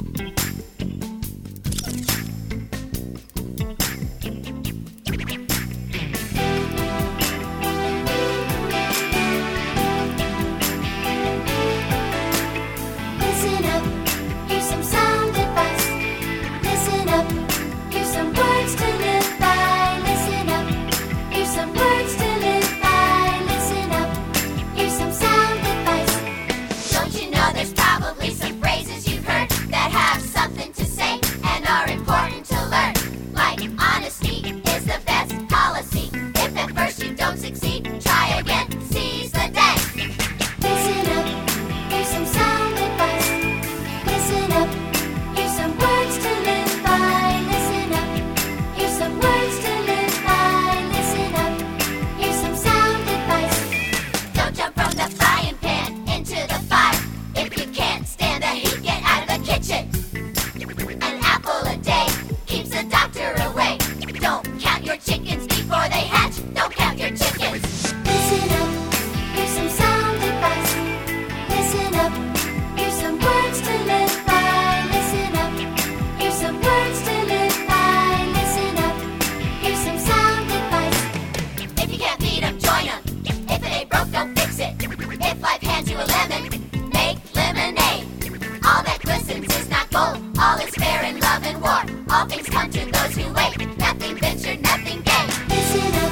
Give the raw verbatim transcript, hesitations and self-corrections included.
Listen up, here's some sound advice. Listen up, here's some words to live by. Listen up, here's some words to live by. Listen up, here's some sound advice. Don't you know there's probably some phrases you've heard that have something to say and are important to learn? Like honesty is the best policy. If at first you don't succeed, try again, seize the day. Listen up, here's some sound advice. Listen up, here's some words to live by. Listen up, here's some words to live by. Listen up, here's some sound advice. Don't jump from the frying pan into the fire. If you can't stand the heat, get out of the kitchen. An apple a day keeps the doctor away. Don't count your chickens before they hatch. Don't count your chickens. Listen up, here's some sound advice. Listen up, here's some words to live by. Listen up, here's some words to live by. Listen up, here's some sound advice. If you can't beat 'em, join 'em. If it ain't broke, don't fix it. If life hands you a lemon, make lemonade. All that glistens is not gold. All is fair in love and war. All things come to those who wait. Nothing ventured, nothing gained. Listen up.